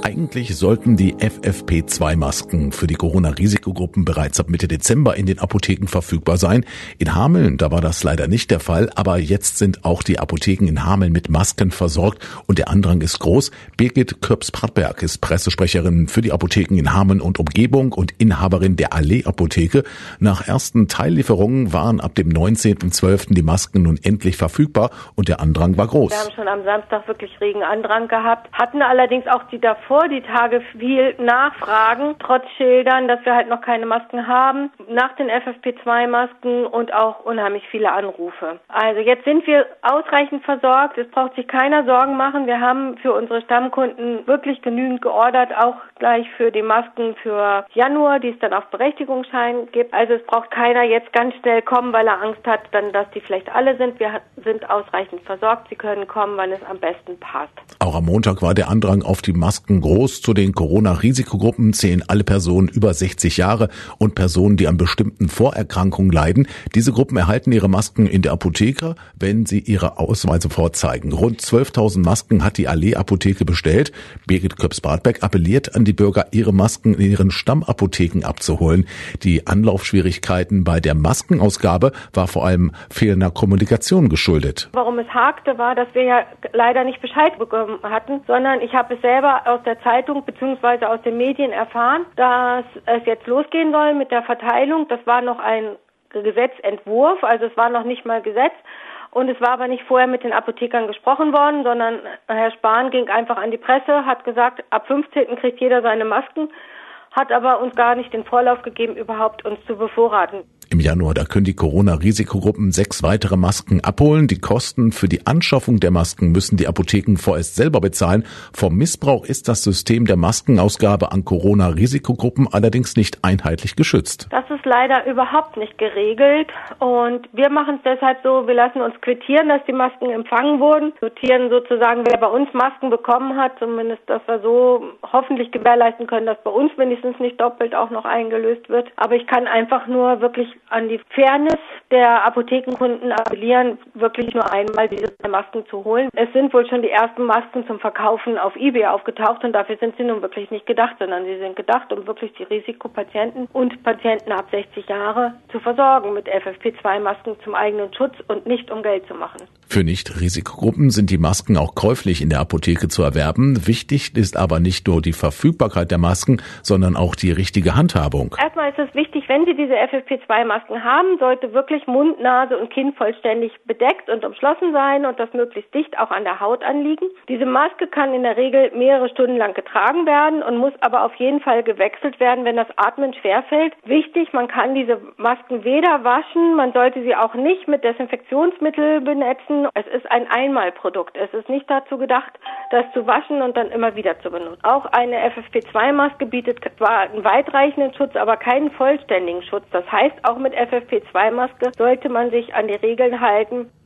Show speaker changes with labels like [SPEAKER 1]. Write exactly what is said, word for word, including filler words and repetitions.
[SPEAKER 1] Eigentlich sollten die F F P zwei Masken für die Corona-Risikogruppen bereits ab Mitte Dezember in den Apotheken verfügbar sein. In Hameln, da war das leider nicht der Fall, aber jetzt sind auch die Apotheken in Hameln mit Masken versorgt und der Andrang ist groß. Birgit Köps-Prattberg ist Pressesprecherin für die Apotheken in Hameln und Umgebung und Inhaberin der Allee-Apotheke. Nach ersten Teillieferungen waren ab dem neunzehnten zwölften die Masken nun endlich verfügbar und der Andrang war groß.
[SPEAKER 2] Wir haben schon am Samstag wirklich regen Andrang gehabt, hatten allerdings auch die davor die Tage viel Nachfragen, trotz Schildern, dass wir halt noch keine Masken haben, nach den F F P zwei Masken und auch unheimlich viele Anrufe. Also jetzt sind wir ausreichend versorgt, es braucht sich keiner Sorgen machen. Wir haben für unsere Stammkunden wirklich genügend geordert, auch gleich für die Masken für Januar, die es dann auf Berechtigungsschein gibt. Also es braucht keiner jetzt ganz schnell kommen, weil er Angst hat, dann, dass die vielleicht alle sind. Wir sind ausreichend versorgt, sie können kommen, wann es am besten passt.
[SPEAKER 1] Auch am Montag war der Andrang auf die Masken groß. Zu den Corona-Risikogruppen zählen alle Personen über sechzig Jahre und Personen, die an bestimmten Vorerkrankungen leiden. Diese Gruppen erhalten ihre Masken in der Apotheke, wenn sie ihre Ausweise vorzeigen. Rund zwölftausend Masken hat die Allee-Apotheke bestellt. Birgit Köps-Prattberg appelliert an die Bürger, ihre Masken in ihren Stammapotheken abzuholen. Die Anlaufschwierigkeiten bei der Maskenausgabe war vor allem fehlender Kommunikation geschuldet.
[SPEAKER 2] Warum es hakte, war, dass wir ja leider nicht Bescheid bekommen hatten, sondern ich habe es selber aus der Zeitung bzw. aus den Medien erfahren, dass es jetzt losgehen soll mit der Verteilung. Das war noch ein Gesetzentwurf, also es war noch nicht mal Gesetz. Und es war aber nicht vorher mit den Apothekern gesprochen worden, sondern Herr Spahn ging einfach an die Presse, hat gesagt, ab fünfzehnten kriegt jeder seine Masken, hat aber uns gar nicht den Vorlauf gegeben, überhaupt uns zu bevorraten.
[SPEAKER 1] Im Januar, da können die Corona-Risikogruppen sechs weitere Masken abholen. Die Kosten für die Anschaffung der Masken müssen die Apotheken vorerst selber bezahlen. Vor Missbrauch ist das System der Maskenausgabe an Corona-Risikogruppen allerdings nicht einheitlich geschützt.
[SPEAKER 2] Das ist leider überhaupt nicht geregelt und wir machen es deshalb so, wir lassen uns quittieren, dass die Masken empfangen wurden, notieren sozusagen, wer bei uns Masken bekommen hat, zumindest, dass wir so hoffentlich gewährleisten können, dass bei uns wenigstens nicht doppelt auch noch eingelöst wird. Aber ich kann einfach nur wirklich an die Fairness der Apothekenkunden appellieren, wirklich nur einmal diese Masken zu holen. Es sind wohl schon die ersten Masken zum Verkaufen auf eBay aufgetaucht und dafür sind sie nun wirklich nicht gedacht, sondern sie sind gedacht, um wirklich die Risikopatienten und Patienten ab sechzig Jahre zu versorgen mit F F P zwei Masken zum eigenen Schutz und nicht um Geld zu machen.
[SPEAKER 1] Für Nicht-Risikogruppen sind die Masken auch käuflich in der Apotheke zu erwerben. Wichtig ist aber nicht nur die Verfügbarkeit der Masken, sondern auch die richtige Handhabung.
[SPEAKER 2] Erstmal ist es wichtig, wenn Sie diese F F P zwei Masken haben, sollte wirklich Mund, Nase und Kinn vollständig bedeckt und umschlossen sein und das möglichst dicht auch an der Haut anliegen. Diese Maske kann in der Regel mehrere Stunden lang getragen werden und muss aber auf jeden Fall gewechselt werden, wenn das Atmen schwerfällt. Wichtig, man kann diese Masken weder waschen, man sollte sie auch nicht mit Desinfektionsmittel benetzen. Es ist ein Einmalprodukt. Es ist nicht dazu gedacht, das zu waschen und dann immer wieder zu benutzen. Auch eine F F P zwei Maske bietet zwar einen weitreichenden Schutz, aber keinen vollständigen Schutz. Das heißt, auch mit F F P zwei Maske sollte man sich an die Regeln halten,